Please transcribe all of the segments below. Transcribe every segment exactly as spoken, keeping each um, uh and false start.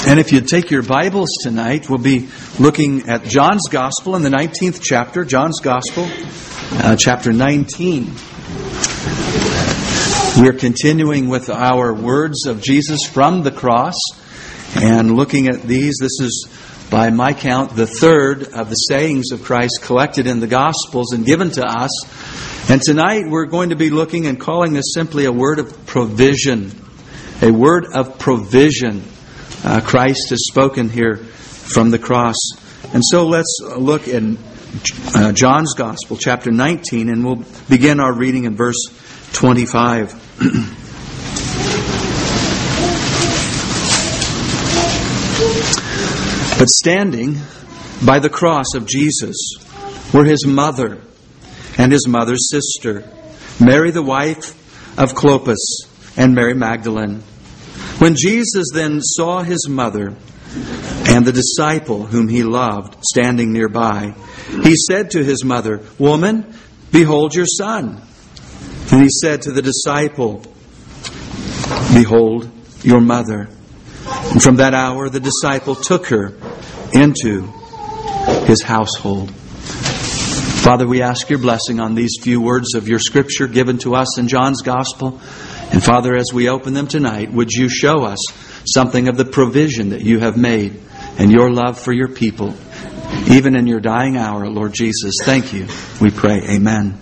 And if you take your Bibles tonight, we'll be looking at John's Gospel in the nineteenth chapter. John's Gospel, uh, chapter nineteen. We're continuing with our words of Jesus from the cross and looking at these. This is, by my count, the third of the sayings of Christ collected in the Gospels and given to us. And tonight we're going to be looking and calling this simply a word of provision. A word of provision. Uh, Christ has spoken here from the cross. And so let's look in uh, John's Gospel, chapter nineteen, and we'll begin our reading in verse twenty-five. But standing by the cross of Jesus were his mother and his mother's sister, Mary the wife of Clopas, and Mary Magdalene. When Jesus then saw his mother and the disciple whom he loved standing nearby, he said to his mother, "Woman, behold your son." And he said to the disciple, "Behold your mother." And from that hour the disciple took her into his household. Father, we ask your blessing on these few words of your Scripture given to us in John's Gospel. And Father, as we open them tonight, would you show us something of the provision that you have made and your love for your people, even in your dying hour, Lord Jesus. Thank you, we pray. Amen.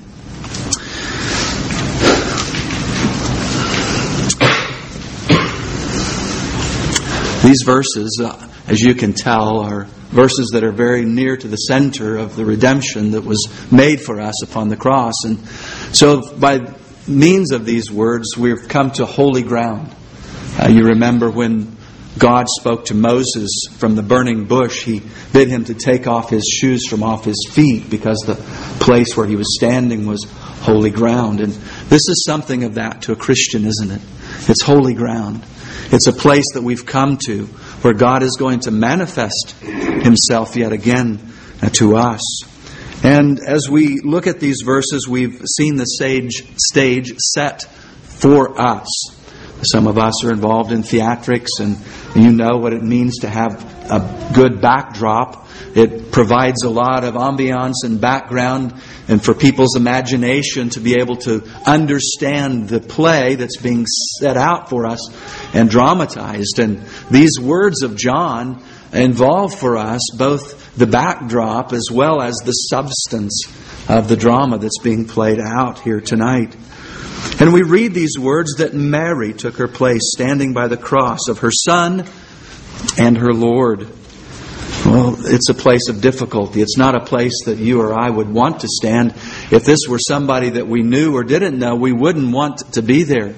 These verses, uh, as you can tell, are verses that are very near to the center of the redemption that was made for us upon the cross. And so by means of these words, we've come to holy ground. Uh, you remember when God spoke to Moses from the burning bush, he bid him to take off his shoes from off his feet because the place where he was standing was holy ground. And this is something of that to a Christian, isn't it? It's holy ground. It's a place that we've come to where God is going to manifest himself yet again to us. And as we look at these verses, we've seen the stage, stage set for us. Some of us are involved in theatrics, and you know what it means to have a good backdrop. It provides a lot of ambiance and background, and for people's imagination to be able to understand the play that's being set out for us and dramatized. And these words of John involve for us both the backdrop as well as the substance of the drama that's being played out here tonight. And we read these words that Mary took her place standing by the cross of her Son and her Lord. Well, it's a place of difficulty. It's not a place that you or I would want to stand. If this were somebody that we knew or didn't know, we wouldn't want to be there.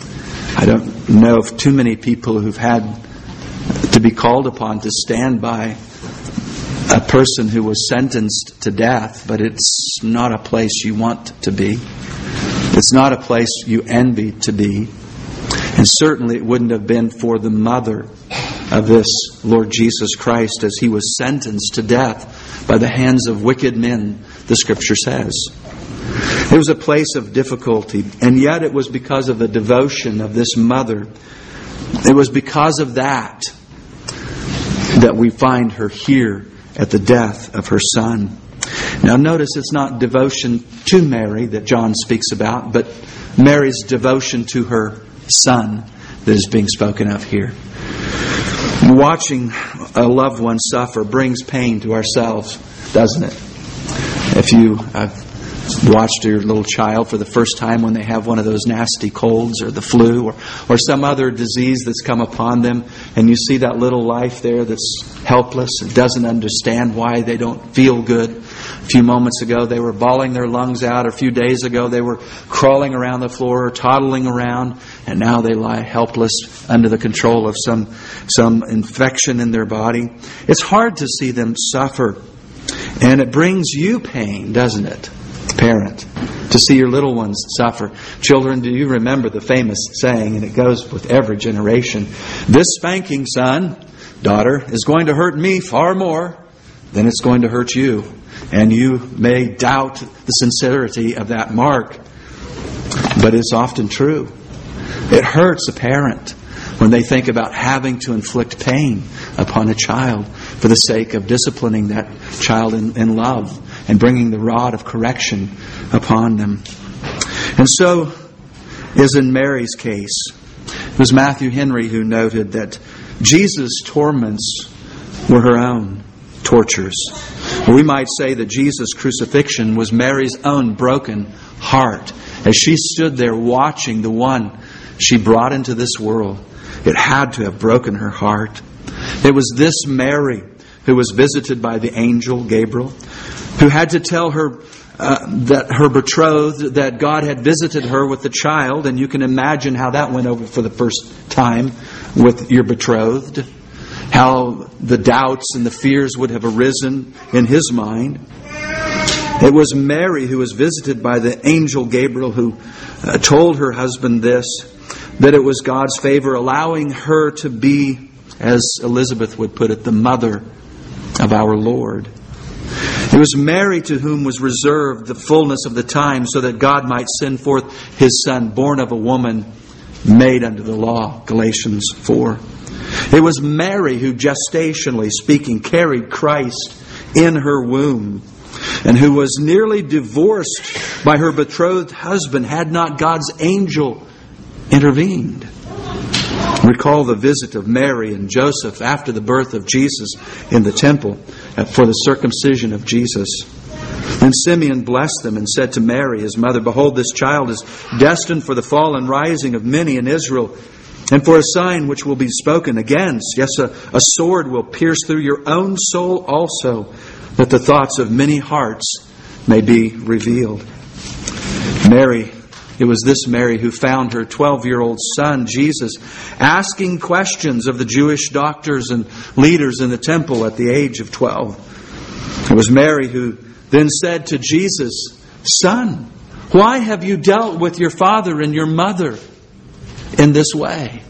I don't know of too many people who've had to be called upon to stand by a person who was sentenced to death, but it's not a place you want to be. It's not a place you envy to be. And certainly it wouldn't have been for the mother of this Lord Jesus Christ as he was sentenced to death by the hands of wicked men, the Scripture says. It was a place of difficulty, and yet it was because of the devotion of this mother. It was because of that that we find her here at the death of her Son. Now notice it's not devotion to Mary that John speaks about, but Mary's devotion to her Son that is being spoken of here. Watching a loved one suffer brings pain to ourselves, doesn't it? If you have watched your little child for the first time when they have one of those nasty colds or the flu or, or some other disease that's come upon them, and you see that little life there that's helpless and doesn't understand why they don't feel good. A few moments ago they were bawling their lungs out. A few days ago they were crawling around the floor, toddling around, and now they lie helpless under the control of some, some infection in their body. It's hard to see them suffer, and it brings you pain, doesn't it, parent, to see your little ones suffer. Children, do you remember the famous saying, and it goes with every generation, "This spanking, son, daughter, is going to hurt me far more than it's going to hurt you." And you may doubt the sincerity of that mark, but it's often true. It hurts a parent when they think about having to inflict pain upon a child for the sake of disciplining that child in, in love and bringing the rod of correction upon them. And so is in Mary's case. It was Matthew Henry who noted that Jesus' torments were her own tortures. We might say that Jesus' crucifixion was Mary's own broken heart as she stood there watching the one she brought into this world. It had to have broken her heart. It was this Mary who was visited by the angel Gabriel, who had to tell her uh, that her betrothed, that God had visited her with the child. And you can imagine how that went over for the first time with your betrothed. How the doubts and the fears would have arisen in his mind. It was Mary who was visited by the angel Gabriel, who uh, told her husband this, that it was God's favor allowing her to be, as Elizabeth would put it, the mother of our Lord. It was Mary to whom was reserved the fullness of the time so that God might send forth His Son, born of a woman, made under the law, Galatians four. It was Mary who, gestationally speaking, carried Christ in her womb, and who was nearly divorced by her betrothed husband had not God's angel intervened. Recall the visit of Mary and Joseph after the birth of Jesus in the temple for the circumcision of Jesus. And Simeon blessed them and said to Mary, his mother, "Behold, this child is destined for the fall and rising of many in Israel, and for a sign which will be spoken against. Yes, a, a sword will pierce through your own soul also, that the thoughts of many hearts may be revealed." Mary, it was this Mary who found her twelve-year-old son, Jesus, asking questions of the Jewish doctors and leaders in the temple at the age of twelve. It was Mary who then said to Jesus, "Son, why have you dealt with your father and your mother in this way?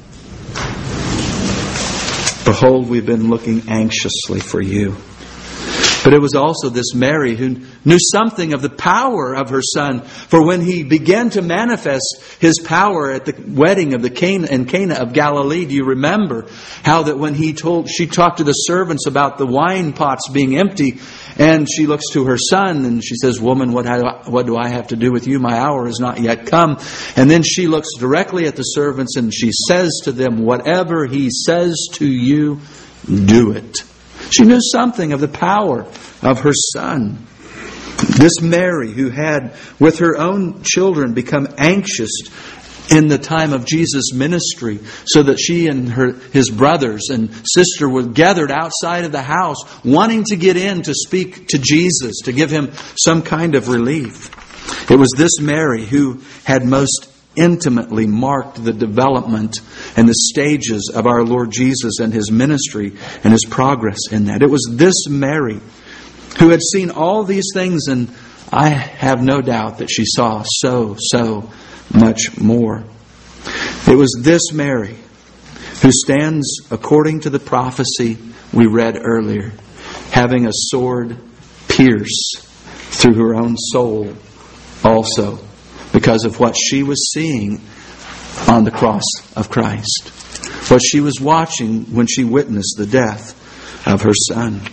Behold, we've been looking anxiously for you." But it was also this Mary who knew something of the power of her son. For when he began to manifest his power at the wedding of the Cana in Cana of Galilee, do you remember how that when he told, she talked to the servants about the wine pots being empty, and she looks to her son and she says, "Woman, what, have, what do I have to do with you? My hour has not yet come." And then she looks directly at the servants and she says to them, "Whatever he says to you, do it." She knew something of the power of her son. This Mary, who had with her own children become anxious in the time of Jesus' ministry, so that she and her his brothers and sister were gathered outside of the house, wanting to get in to speak to Jesus, to give him some kind of relief. It was this Mary who had most intimately marked the development and the stages of our Lord Jesus and His ministry and His progress in that. It was this Mary who had seen all these things, and I have no doubt that she saw so, so much more. It was this Mary who stands, according to the prophecy we read earlier, having a sword pierce through her own soul also, because of what she was seeing on the cross of Christ. What she was watching when she witnessed the death of her son.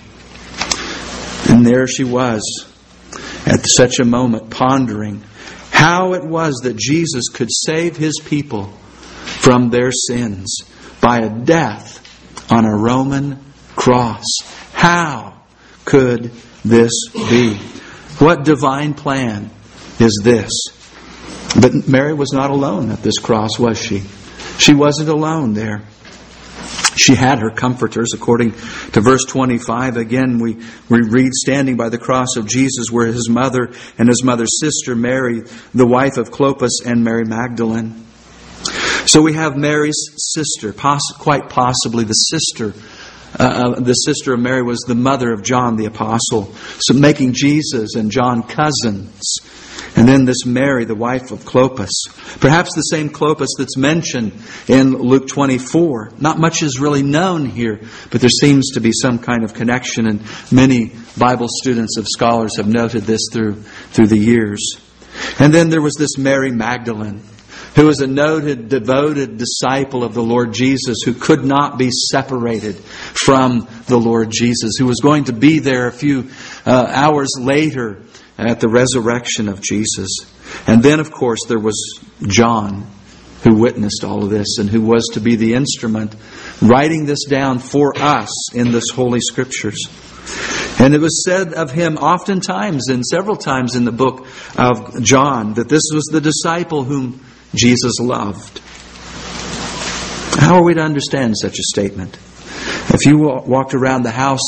And there she was at such a moment, pondering how it was that Jesus could save His people from their sins by a death on a Roman cross. How could this be? What divine plan is this? But Mary was not alone at this cross, was she? She wasn't alone there. She had her comforters. According to verse twenty-five, again we, we read, standing by the cross of Jesus were His mother and His mother's sister, Mary, the wife of Clopas, and Mary Magdalene. So we have Mary's sister, poss- quite possibly the sister. Uh, the sister of Mary was the mother of John the Apostle, so making Jesus and John cousins. And then this Mary, the wife of Clopas. Perhaps the same Clopas that's mentioned in Luke twenty-four. Not much is really known here, but there seems to be some kind of connection, and many Bible students and scholars have noted this through, through the years. And then there was this Mary Magdalene, who was a noted, devoted disciple of the Lord Jesus, who could not be separated from the Lord Jesus, who was going to be there a few uh, hours later at the resurrection of Jesus. And then, of course, there was John, who witnessed all of this and who was to be the instrument writing this down for us in this Holy Scriptures. And it was said of him oftentimes and several times in the book of John that this was the disciple whom Jesus loved. How are we to understand such a statement? If you walked around the house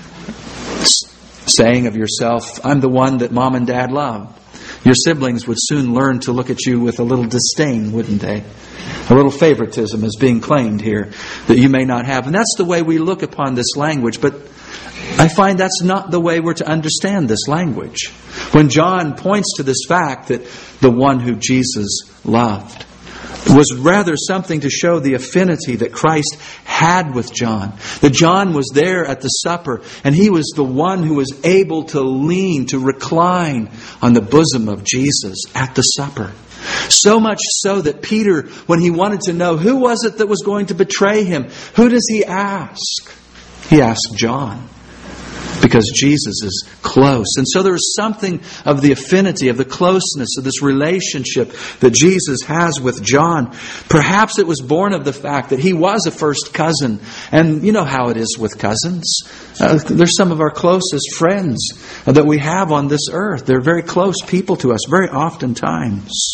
saying of yourself, I'm the one that Mom and Dad loved, your siblings would soon learn to look at you with a little disdain, wouldn't they? A little favoritism is being claimed here that you may not have. And that's the way we look upon this language. But I find that's not the way we're to understand this language. When John points to this fact that the one who Jesus loved was rather something to show the affinity that Christ had with John. That John was there at the supper, and he was the one who was able to lean, to recline on the bosom of Jesus at the supper. So much so that Peter, when he wanted to know who was it that was going to betray him, who does he ask? He asked John. Because Jesus is close. And so there is something of the affinity, of the closeness, of this relationship that Jesus has with John. Perhaps it was born of the fact that he was a first cousin. And you know how it is with cousins. Uh, they're some of our closest friends that we have on this earth. They're very close people to us, very oftentimes.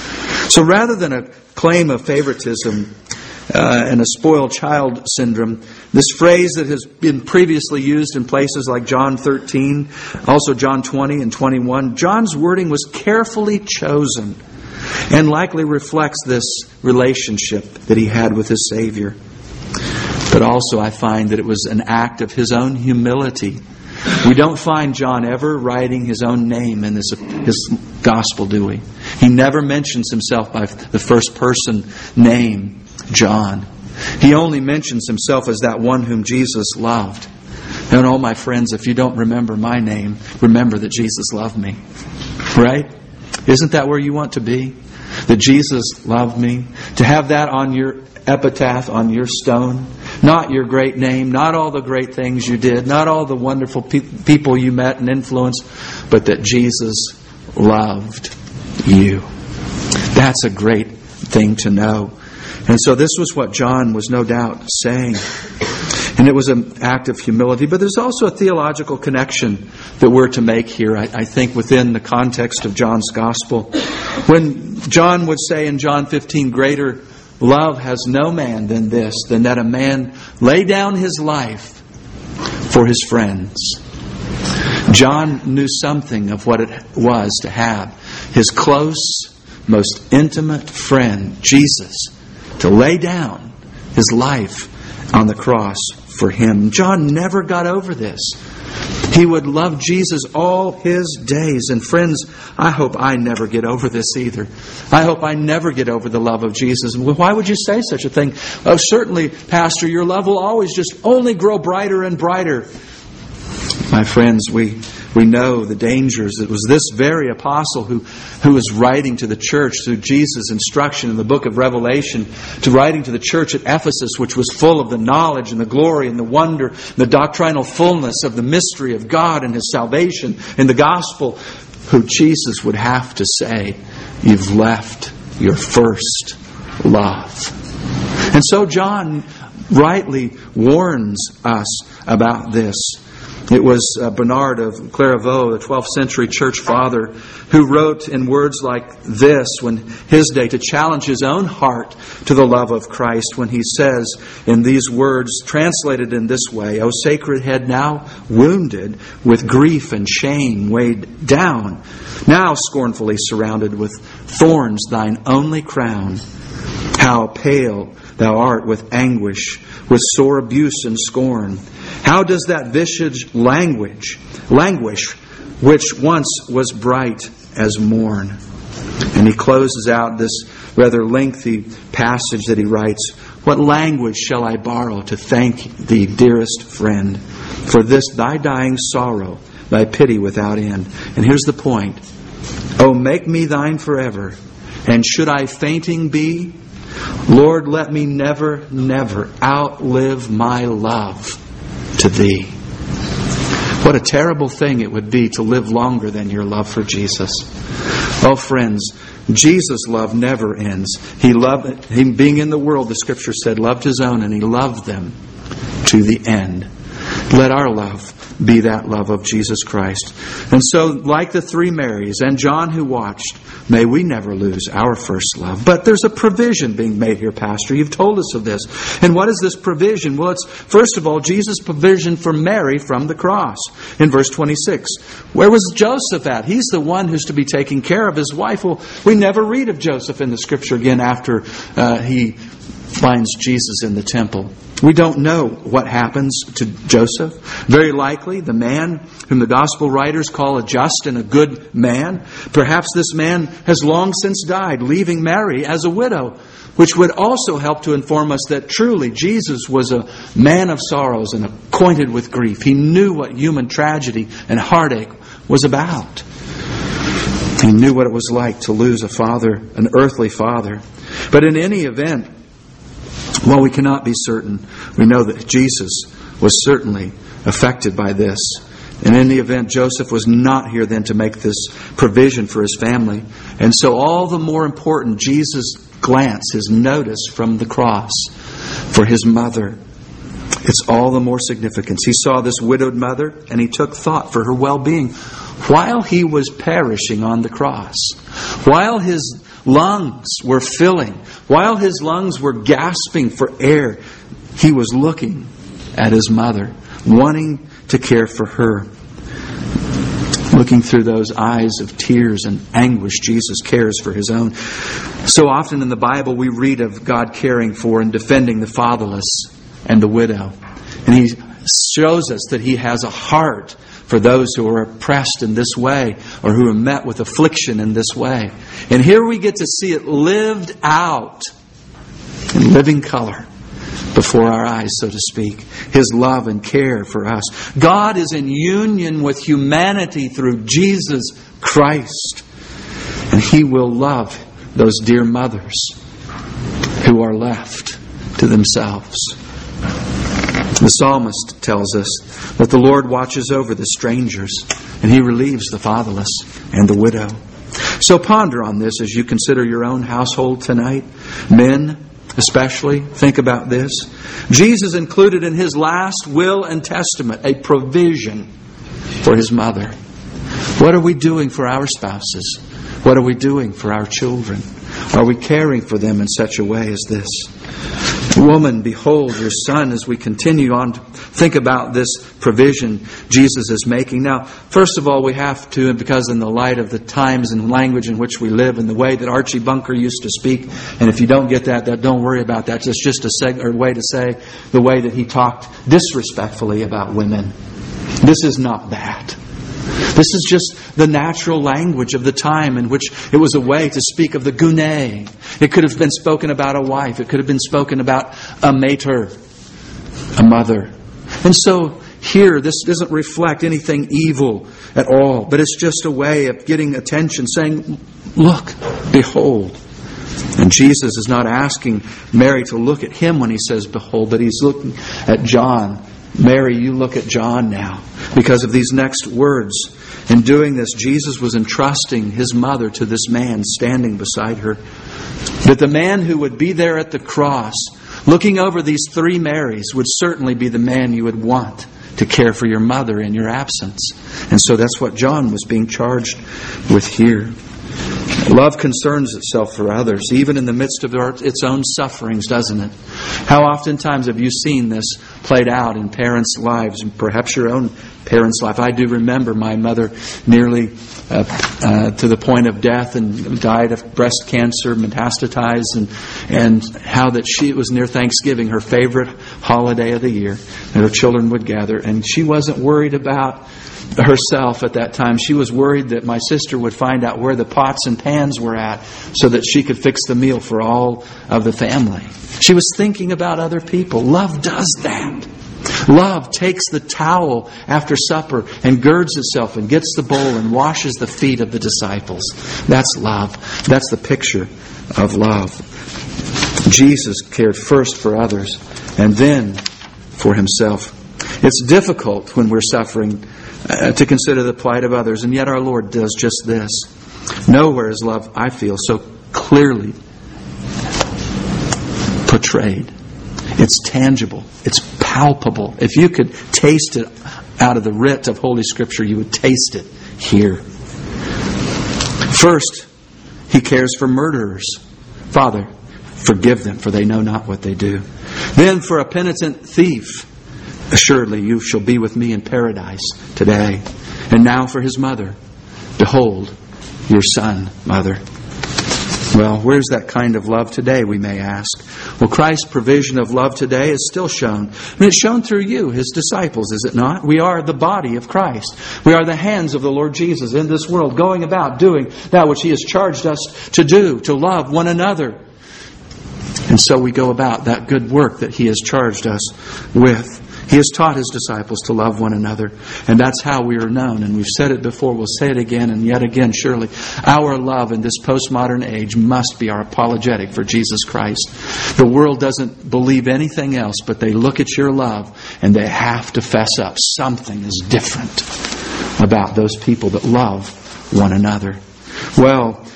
So rather than a claim of favoritism, Uh, and a spoiled child syndrome, this phrase that has been previously used in places like John thirteen, also John twenty and twenty-one, John's wording was carefully chosen and likely reflects this relationship that he had with his Savior. But also I find that it was an act of his own humility. We don't find John ever writing his own name in this, his gospel, do we? He never mentions himself by the first person name, John. He only mentions himself as that one whom Jesus loved. And oh, my friends, if you don't remember my name, remember that Jesus loved me. Right? Isn't that where you want to be? That Jesus loved me? To have that on your epitaph, on your stone? Not your great name, not all the great things you did, not all the wonderful pe- people you met and influenced, but that Jesus loved you. That's a great thing to know. And so this was what John was no doubt saying. And it was an act of humility. But there's also a theological connection that we're to make here, I, I think, within the context of John's gospel. When John would say in John fifteen, greater love has no man than this, than that a man lay down his life for his friends. John knew something of what it was to have his close, most intimate friend, Jesus, to lay down his life on the cross for him. John never got over this. He would love Jesus all his days. And friends, I hope I never get over this either. I hope I never get over the love of Jesus. Why would you say such a thing? Oh, certainly, Pastor, your love will always just only grow brighter and brighter. My friends, we we know the dangers. It was this very apostle who, who was writing to the church through Jesus' instruction in the book of Revelation, to writing to the church at Ephesus, which was full of the knowledge and the glory and the wonder, the doctrinal fullness of the mystery of God and His salvation in the gospel, who Jesus would have to say, you've left your first love. And so John rightly warns us about this. It was uh, Bernard of Clairvaux, the twelfth century church father, who wrote in words like this when his day to challenge his own heart to the love of Christ, when he says in these words, translated in this way, O sacred head, now wounded with grief and shame, weighed down, now scornfully surrounded with thorns, thine only crown. How pale thou art with anguish, with sore abuse and scorn. How does that visage language, languish, which once was bright as morn? And he closes out this rather lengthy passage that he writes. What language shall I borrow to thank thee, dearest friend, for this thy dying sorrow, thy pity without end? And here's the point. Oh, make me thine forever, And should I fainting be, Lord, let me never, never outlive my love to Thee. What a terrible thing it would be to live longer than your love for Jesus. Oh, friends, Jesus' love never ends. He loved, he, being in the world, the Scripture said, loved His own, and He loved them to the end. Let our love be that love of Jesus Christ. And so, like the three Marys and John who watched, may we never lose our first love. But there's a provision being made here, Pastor. You've told us of this. And what is this provision? Well, it's, first of all, Jesus' provision for Mary from the cross. In verse twenty-six, where was Joseph at? He's the one who's to be taking care of his wife. Well, we never read of Joseph in the Scripture again after uh, he finds Jesus in the temple. We don't know what happens to Joseph. Very likely, the man whom the Gospel writers call a just and a good man, perhaps this man has long since died, leaving Mary as a widow, which would also help to inform us that truly Jesus was a man of sorrows and acquainted with grief. He knew what human tragedy and heartache was about. He knew what it was like to lose a father, an earthly father. But in any event, while we cannot be certain, we know that Jesus was certainly affected by this. And in the event, Joseph was not here then to make this provision for his family. And so all the more important, Jesus' glance, His notice from the cross for His mother. It's all the more significant. He saw this widowed mother and He took thought for her well-being while He was perishing on the cross. While His lungs were filling, while His lungs were gasping for air, He was looking at His mother, wanting to care for her. Looking through those eyes of tears and anguish, Jesus cares for His own. So often in the Bible we read of God caring for and defending the fatherless and the widow. And He shows us that He has a heart for those who are oppressed in this way or who are met with affliction in this way. And here we get to see it lived out in living color before our eyes, so to speak. His love and care for us. God is in union with humanity through Jesus Christ. And He will love those dear mothers who are left to themselves. The psalmist tells us that the Lord watches over the strangers and He relieves the fatherless and the widow. So ponder on this as you consider your own household tonight. Men, especially, think about this. Jesus included in His last will and testament a provision for His mother. What are we doing for our spouses? What are we doing for our children? Are we caring for them in such a way as this? Woman, behold your son, as we continue on to think about this provision Jesus is making. Now, first of all, we have to, because in the light of the times and language in which we live and the way that Archie Bunker used to speak, and if you don't get that, that don't worry about that. It's just a seg- or way to say the way that he talked disrespectfully about women. This is not that. This is just the natural language of the time in which it was a way to speak of the gune. It could have been spoken about a wife. It could have been spoken about a mater, a mother. And so here, this doesn't reflect anything evil at all, but it's just a way of getting attention, saying, look, behold. And Jesus is not asking Mary to look at Him when He says, behold, but He's looking at John. Mary, you look at John now. Because of these next words. In doing this, Jesus was entrusting His mother to this man standing beside her. That the man who would be there at the cross, looking over these three Marys, would certainly be the man you would want to care for your mother in your absence. And so that's what John was being charged with here. Love concerns itself for others, even in the midst of its own sufferings, doesn't it? How oftentimes have you seen this played out in parents' lives, and perhaps your own parents' life? I do remember my mother nearly uh, uh, to the point of death and died of breast cancer, metastatized, and and how that she it was near Thanksgiving, her favorite holiday of the year, that her children would gather, and she wasn't worried about herself at that time. She was worried that my sister would find out where the pots and pans were at so that she could fix the meal for all of the family. She was thinking about other people. Love does that. Love takes the towel after supper and girds itself and gets the bowl and washes the feet of the disciples. That's love. That's the picture of love. Jesus cared first for others and then for Himself. It's difficult when we're suffering uh, to consider the plight of others, and yet our Lord does just this. Nowhere is love, I feel, so clearly portrayed. It's tangible. It's palpable. If you could taste it out of the writ of Holy Scripture, you would taste it here. First, He cares for murderers. Father, forgive them, for they know not what they do. Then for a penitent thief, assuredly you shall be with me in paradise today. And now for his mother, behold, your son, mother. Well, where's that kind of love today, we may ask? Well, Christ's provision of love today is still shown. I mean, it's shown through you, His disciples, is it not? We are the body of Christ. We are the hands of the Lord Jesus in this world, going about doing that which He has charged us to do, to love one another. And so we go about that good work that He has charged us with. He has taught His disciples to love one another. And that's how we are known. And we've said it before, we'll say it again and yet again, surely. Our love in this postmodern age must be our apologetic for Jesus Christ. The world doesn't believe anything else, but they look at your love and they have to fess up. Something is different about those people that love one another. Well,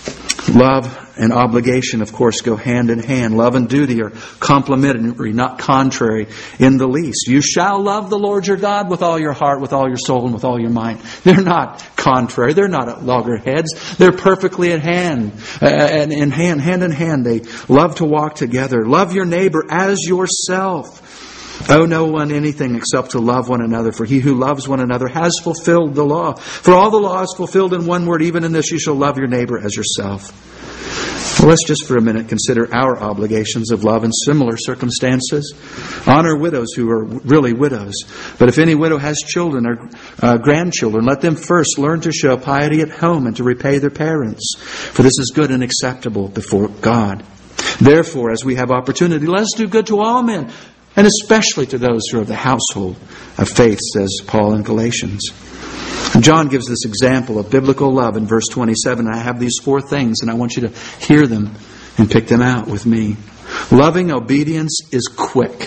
love and obligation, of course, go hand in hand. Love and duty are complementary, not contrary in the least. You shall love the Lord your God with all your heart, with all your soul, and with all your mind. They're not contrary. They're not at loggerheads. They're perfectly at hand. Uh, and in hand, hand in hand, they love to walk together. Love your neighbor as yourself. Owe no one anything except to love one another, for he who loves one another has fulfilled the law. For all the law is fulfilled in one word, even in this, you shall love your neighbor as yourself. Well, let's just for a minute consider our obligations of love in similar circumstances. Honor widows who are really widows. But if any widow has children or uh, grandchildren, let them first learn to show piety at home and to repay their parents. For this is good and acceptable before God. Therefore, as we have opportunity, let us do good to all men, and especially to those who are of the household of faith, says Paul in Galatians. John gives this example of biblical love in verse twenty-seven. I have these four things, and I want you to hear them and pick them out with me. Loving obedience is quick.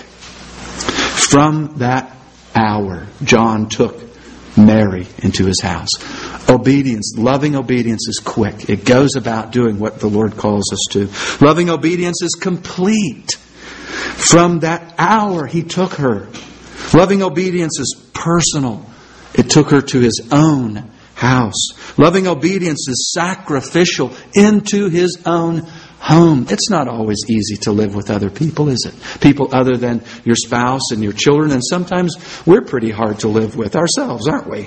From that hour, John took Mary into his house. Obedience, loving obedience is quick. It goes about doing what the Lord calls us to. Loving obedience is complete. From that hour, He took her. Loving obedience is personal. It took her to His own house. Loving obedience is sacrificial into His own home. It's not always easy to live with other people, is it? People other than your spouse and your children. And sometimes we're pretty hard to live with ourselves, aren't we?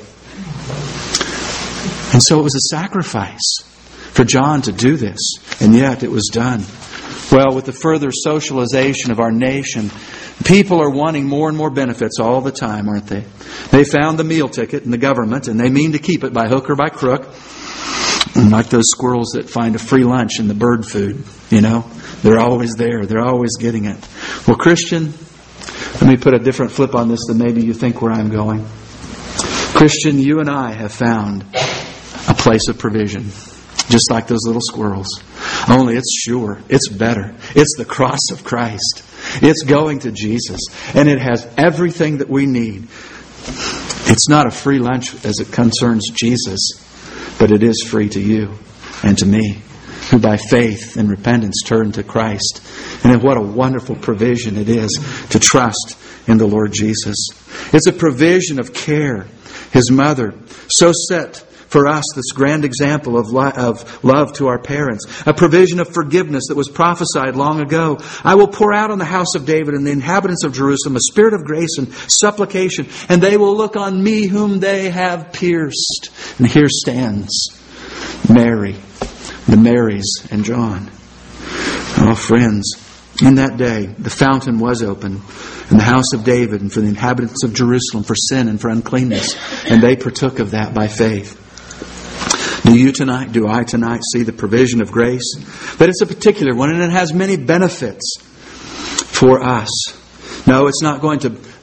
And so it was a sacrifice for John to do this. And yet it was done. Well, with the further socialization of our nation, people are wanting more and more benefits all the time, aren't they? They found the meal ticket in the government, and they mean to keep it by hook or by crook. Like those squirrels that find a free lunch in the bird food, you know. They're always there. They're always getting it. Well, Christian, let me put a different flip on this than maybe you think where I'm going. Christian, you and I have found a place of provision, just like those little squirrels. Only it's sure. It's better. It's the cross of Christ. It's going to Jesus. And it has everything that we need. It's not a free lunch as it concerns Jesus, but it is free to you and to me, who by faith and repentance turn to Christ. And what a wonderful provision it is to trust in the Lord Jesus. It's a provision of care. His mother, so set for us this grand example of, li- of love to our parents. A provision of forgiveness that was prophesied long ago. I will pour out on the house of David and the inhabitants of Jerusalem a spirit of grace and supplication, and they will look on me whom they have pierced. And here stands Mary, the Marys and John. Oh, friends, in that day the fountain was open in the house of David and for the inhabitants of Jerusalem for sin and for uncleanness. And they partook of that by faith. Do you tonight, do I tonight see the provision of grace? But it's a particular one, and it has many benefits for us. No, it's not going to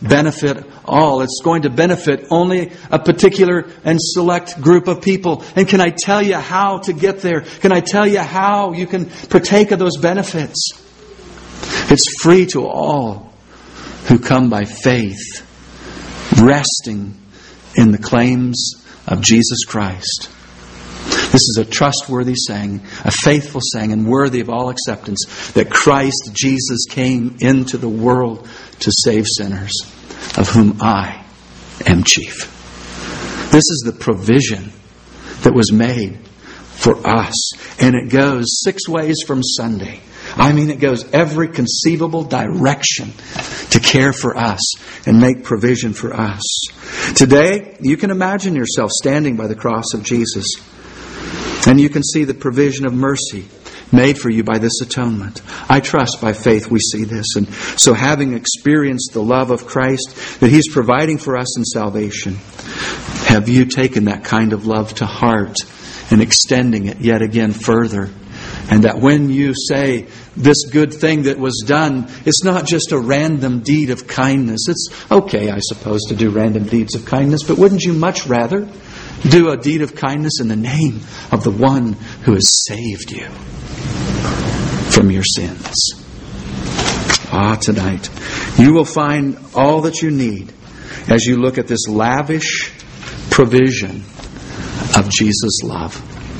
benefit all. It's going to benefit only a particular and select group of people. And can I tell you how to get there? Can I tell you how you can partake of those benefits? It's free to all who come by faith, resting in the claims of Jesus Christ. This is a trustworthy saying, a faithful saying, and worthy of all acceptance, that Christ Jesus came into the world to save sinners, of whom I am chief. This is the provision that was made for us. And it goes six ways from Sunday. I mean, it goes every conceivable direction to care for us and make provision for us. Today, you can imagine yourself standing by the cross of Jesus. And you can see the provision of mercy made for you by this atonement. I trust by faith we see this. And so having experienced the love of Christ that He's providing for us in salvation, have you taken that kind of love to heart and extending it yet again further? And that when you say this good thing that was done, it's not just a random deed of kindness. It's okay, I suppose, to do random deeds of kindness, but wouldn't you much rather do a deed of kindness in the name of the one who has saved you from your sins? Ah, tonight, you will find all that you need as you look at this lavish provision of Jesus' love.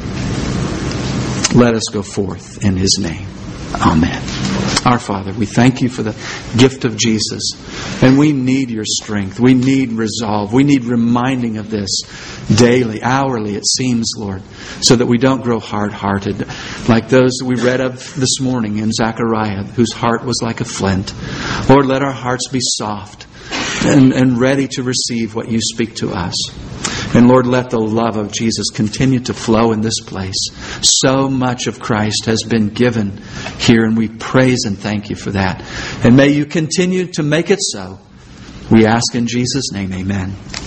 Let us go forth in His name. Amen. Our Father, we thank You for the gift of Jesus. And we need Your strength. We need resolve. We need reminding of this daily, hourly, it seems, Lord, so that we don't grow hard-hearted like those we read of this morning in Zechariah, whose heart was like a flint. Lord, let our hearts be soft and, and ready to receive what You speak to us. And Lord, let the love of Jesus continue to flow in this place. So much of Christ has been given here, and we praise and thank You for that. And may You continue to make it so. We ask in Jesus' name, amen.